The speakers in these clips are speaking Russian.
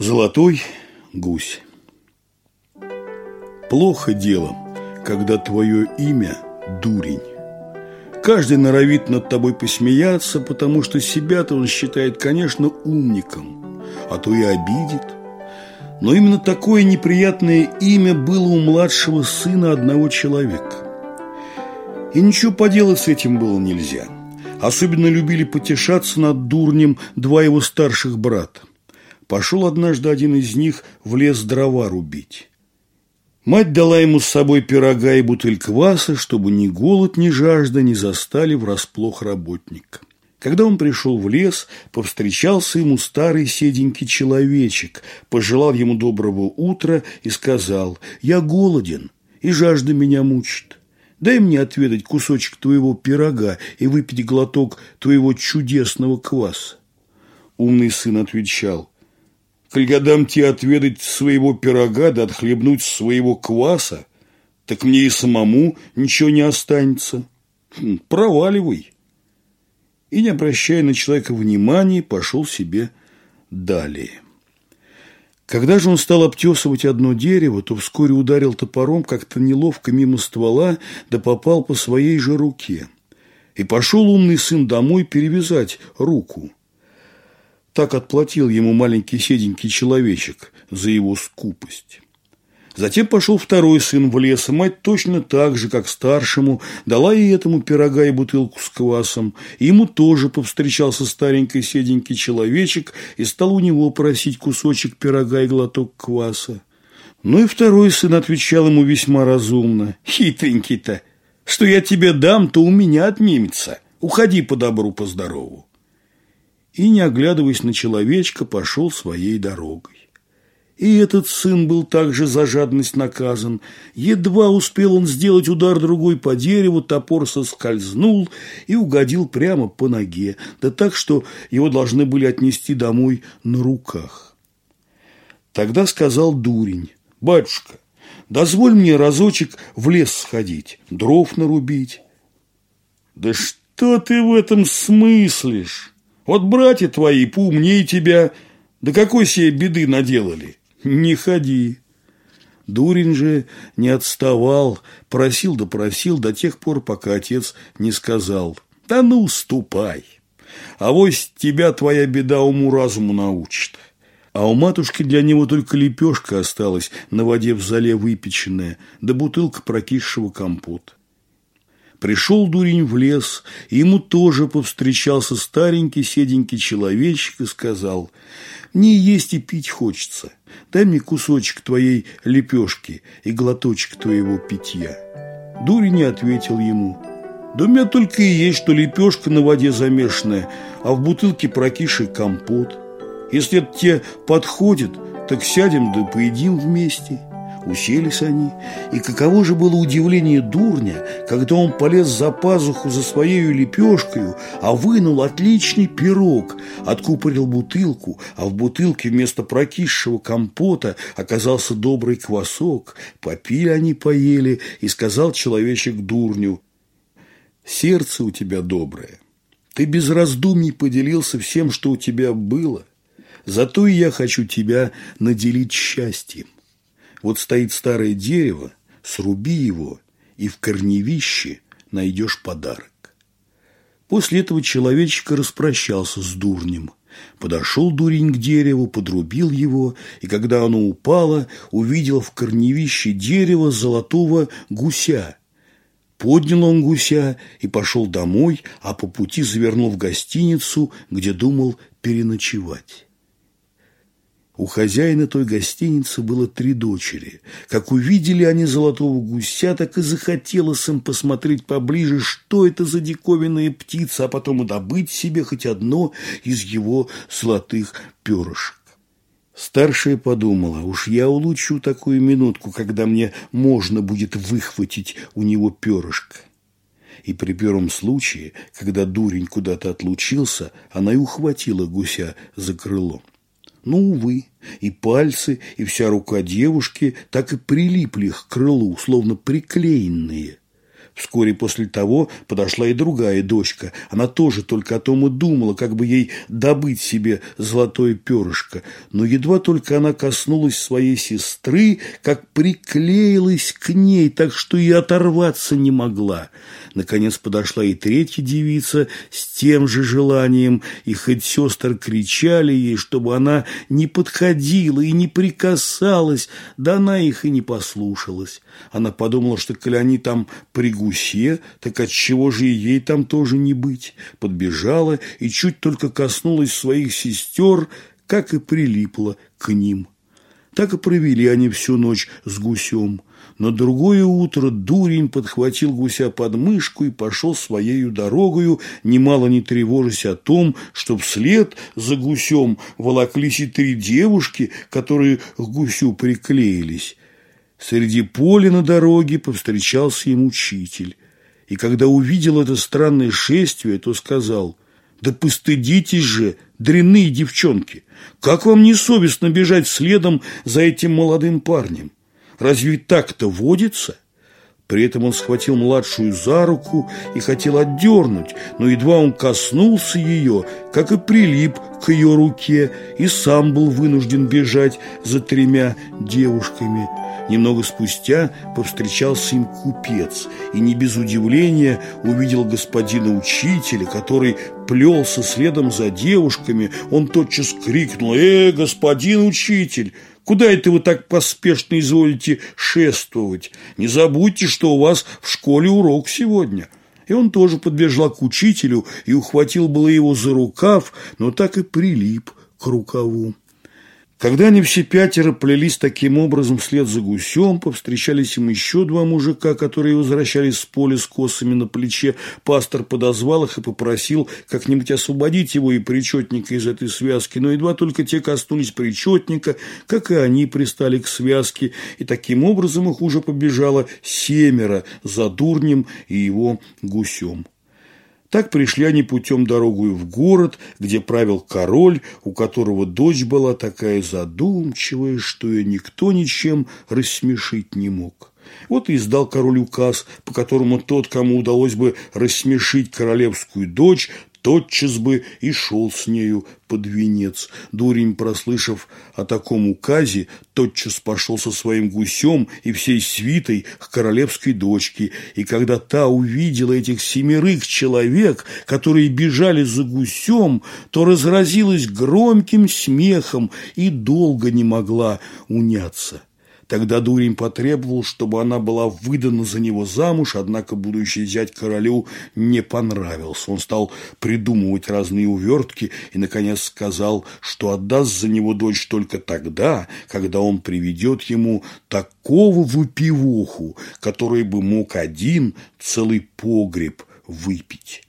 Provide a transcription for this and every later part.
Золотой гусь. Плохо дело, когда твое имя – дурень. Каждый норовит над тобой посмеяться, потому что себя-то он считает, конечно, умником, а то и обидит. Но именно такое неприятное имя было у младшего сына одного человека. И ничего поделать с этим было нельзя. Особенно любили потешаться над дурнем два его старших брата. Пошел однажды один из них в лес дрова рубить. Мать дала ему с собой пирога и бутыль кваса, чтобы ни голод, ни жажда не застали врасплох работника. Когда он пришел в лес, повстречался ему старый седенький человечек, пожелал ему доброго утра и сказал: «Я голоден, и жажда меня мучит. Дай мне отведать кусочек твоего пирога и выпить глоток твоего чудесного кваса». Умный сын отвечал: «Коль я дам тебе отведать своего пирога да отхлебнуть своего кваса, так мне и самому ничего не останется. Проваливай». И, не обращая на человека внимания, пошел себе далее. Когда же он стал обтесывать одно дерево, то вскоре ударил топором как-то неловко мимо ствола, да попал по своей же руке. И пошел умный сын домой перевязать руку. Так отплатил ему маленький седенький человечек за его скупость. Затем пошел второй сын в лес, и мать точно так же, как старшему, дала и этому пирога и бутылку с квасом. И ему тоже повстречался старенький седенький человечек и стал у него просить кусочек пирога и глоток кваса. Ну и второй сын отвечал ему весьма разумно: «Хитренький-то, что я тебе дам, то у меня отнимется. Уходи по добру, по здорову». И, не оглядываясь на человечка, пошел своей дорогой. И этот сын был также за жадность наказан. Едва успел он сделать удар другой по дереву, топор соскользнул и угодил прямо по ноге, да так, что его должны были отнести домой на руках. Тогда сказал дурень: «Батюшка, дозволь мне разочек в лес сходить, дров нарубить». «Да что ты в этом смыслишь? Вот братья твои поумнее тебя, да какой себе беды наделали? Не ходи». Дурень же не отставал, просил да просил до тех пор, пока отец не сказал: «Да ну, ступай, авось тебя твоя беда уму-разуму научит». А у матушки для него только лепешка осталась, на воде в золе выпеченная, да бутылка прокисшего компота. Пришел дурень в лес, и ему тоже повстречался старенький седенький человечек и сказал: «Мне есть и пить хочется. Дай мне кусочек твоей лепешки и глоточек твоего питья». Дурень не ответил ему: «Да у меня только и есть, что лепешка на воде замешанная, а в бутылке прокисший компот. Если это тебе подходит, так сядем да поедим вместе». Уселись они, и каково же было удивление дурня, когда он полез за пазуху за своей лепешкой, а вынул отличный пирог, откупорил бутылку, а в бутылке вместо прокисшего компота оказался добрый квасок. Попили они, поели, и сказал человечек дурню: «Сердце у тебя доброе, ты без раздумий поделился всем, что у тебя было, зато и я хочу тебя наделить счастьем. Вот стоит старое дерево, сруби его, и в корневище найдешь подарок». После этого человечек распрощался с дурнем. Подошел дурень к дереву, подрубил его, и когда оно упало, увидел в корневище дерева золотого гуся. Поднял он гуся и пошел домой, а по пути завернул в гостиницу, где думал переночевать. У хозяина той гостиницы было 3 дочери. Как увидели они золотого гуся, так и захотелось им посмотреть поближе, что это за диковинная птица, а потом и добыть себе хоть одно из его золотых перышек. Старшая подумала: уж я улучшу такую минутку, когда мне можно будет выхватить у него перышко. И при первом случае, когда дурень куда-то отлучился, она и ухватила гуся за крыло. Но, увы, и пальцы, и вся рука девушки так и прилипли к крылу, словно приклеенные. Вскоре после того подошла и другая дочка. Она тоже только о том и думала, как бы ей добыть себе золотое перышко. Но едва только она коснулась своей сестры, как приклеилась к ней, так что и оторваться не могла. Наконец подошла и третья девица с тем же желанием, и хоть сестры кричали ей, чтобы она не подходила и не прикасалась, да она их и не послушалась. Она подумала, что коли они там при гусе, так отчего же и ей там тоже не быть? Подбежала и чуть только коснулась своих сестер, как и прилипла к ним. Так и провели они всю ночь с гусем. На другое утро дурень подхватил гуся под мышку и пошел своею дорогою, немало не тревожась о том, что вслед за гусем волоклись и 3 девушки, которые к гусю приклеились. Среди поля на дороге повстречался им учитель. И когда увидел это странное шествие, то сказал: «Да постыдитесь же, дрянные девчонки! Как вам не совестно бежать следом за этим молодым парнем? Разве так-то водится?» При этом он схватил младшую за руку и хотел отдернуть, но едва он коснулся ее, как и прилип к ее руке, и сам был вынужден бежать за 3 девушками. Немного спустя повстречался им купец и не без удивления увидел господина учителя, который плелся следом за девушками. Он тотчас крикнул: господин учитель! Куда это вы так поспешно изволите шествовать? Не забудьте, что у вас в школе урок сегодня». И он тоже подбежал к учителю и ухватил было его за рукав, но так и прилип к рукаву. Когда они все 5 плелись таким образом вслед за гусем, повстречались им еще 2 мужика, которые возвращались с поля с косами на плече. Пастор подозвал их и попросил как-нибудь освободить его и причетника из этой связки, но едва только те коснулись причетника, как и они пристали к связке, и таким образом их уже побежало 7 за дурнем и его гусем. Так пришли они путем дорогою в город, где правил король, у которого дочь была такая задумчивая, что ее никто ничем рассмешить не мог. Вот и издал король указ, по которому тот, кому удалось бы рассмешить королевскую дочь, тотчас бы и шел с нею под венец. Дурень, прослышав о таком указе, тотчас пошел со своим гусем и всей свитой к королевской дочке. И когда та увидела этих 7 человек, которые бежали за гусем, то разразилась громким смехом и долго не могла уняться. Тогда дурень потребовал, чтобы она была выдана за него замуж, однако будущий зять королю не понравился. Он стал придумывать разные увертки и, наконец, сказал, что отдаст за него дочь только тогда, когда он приведет ему такого выпивоху, который бы мог один целый погреб выпить.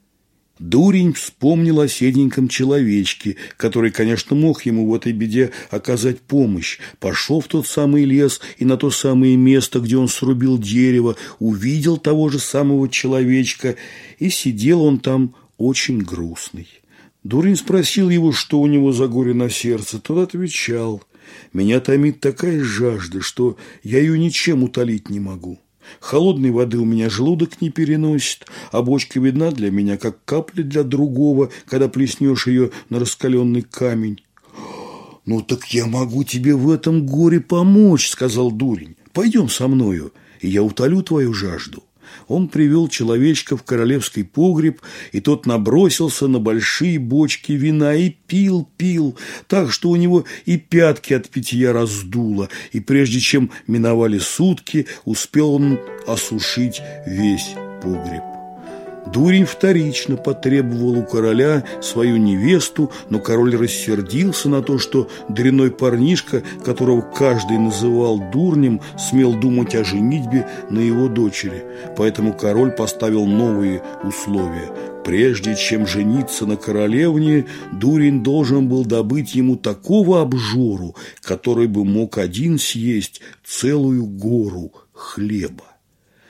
Дурень вспомнил о седеньком человечке, который, конечно, мог ему в этой беде оказать помощь. Пошел в тот самый лес и на то самое место, где он срубил дерево, увидел того же самого человечка, и сидел он там очень грустный. Дурень спросил его, что у него за горе на сердце. Тот отвечал: «Меня томит такая жажда, что я ее ничем утолить не могу. Холодной воды у меня желудок не переносит, а бочка видна для меня, как капля для другого, когда плеснешь ее на раскаленный камень». «Ну так я могу тебе в этом горе помочь», — сказал дурень. «Пойдем со мною, и я утолю твою жажду». Он привел человечка в королевский погреб, и тот набросился на большие бочки вина и пил, так что у него и пятки от питья раздуло, и прежде чем миновали сутки, успел он осушить весь погреб. Дурень вторично потребовал у короля свою невесту, но король рассердился на то, что дрянной парнишка, которого каждый называл дурнем, смел думать о женитьбе на его дочери. Поэтому король поставил новые условия. Прежде чем жениться на королевне, дурень должен был добыть ему такого обжору, который бы мог один съесть целую гору хлеба.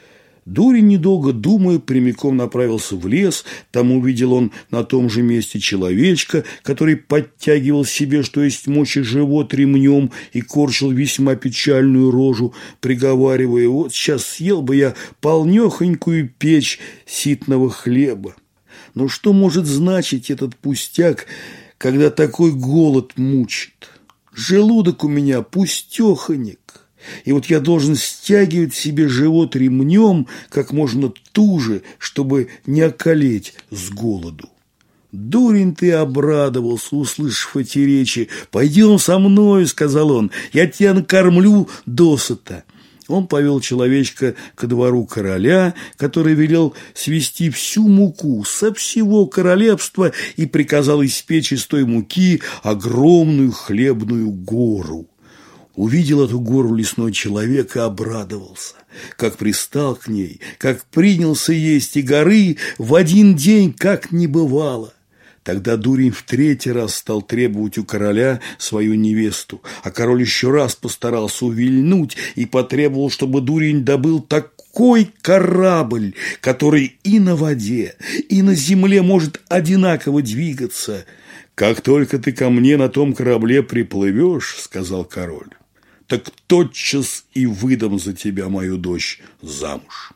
Дурень, недолго думая, прямиком направился в лес. Там увидел он на том же месте человечка, который подтягивал себе, что есть мочи, живот ремнем и корчил весьма печальную рожу, приговаривая: «Вот сейчас съел бы я полнехонькую печь ситного хлеба». Но что может значить этот пустяк, когда такой голод мучит? Желудок у меня пустехонек. И вот я должен стягивать себе живот ремнем как можно туже, чтобы не околеть с голоду. Дурень ты обрадовался, услышав эти речи. «Пойдем со мною», — сказал он, — «я тебя накормлю досыта». Он повел человечка ко двору короля, который велел свести всю муку со всего королевства и приказал испечь из той муки огромную хлебную гору. Увидел эту гору лесной человек и обрадовался, как пристал к ней, как принялся есть, и горы в один день как не бывало. Тогда Дурень в третий раз стал требовать у короля свою невесту, а король еще раз постарался увильнуть и потребовал, чтобы Дурень добыл такой корабль, который и на воде, и на земле может одинаково двигаться. «Как только ты ко мне на том корабле приплывешь, — сказал король, — так тотчас и выдам за тебя мою дочь замуж».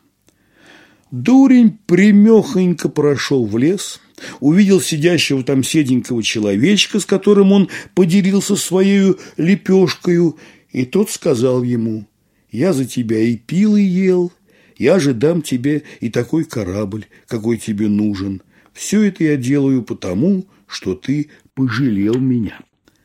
Дурень прямехонько прошел в лес, увидел сидящего там седенького человечка, с которым он поделился своей лепешкою, и тот сказал ему: «Я за тебя и пил, и ел, я же дам тебе и такой корабль, какой тебе нужен. Все это я делаю потому, что ты пожалел меня».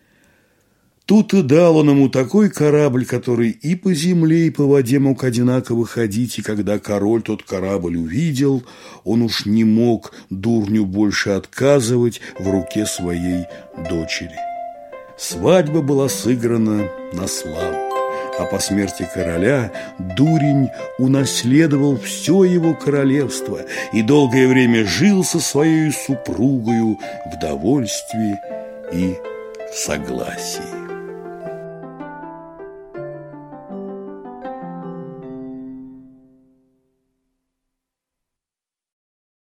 Тут и дал он ему такой корабль, который и по земле, и по воде мог одинаково ходить, и когда король тот корабль увидел, он уж не мог дурню больше отказывать в руке своей дочери. Свадьба была сыграна на славу, а по смерти короля Дурень унаследовал все его королевство и долгое время жил со своей супругою в довольстве и в согласии.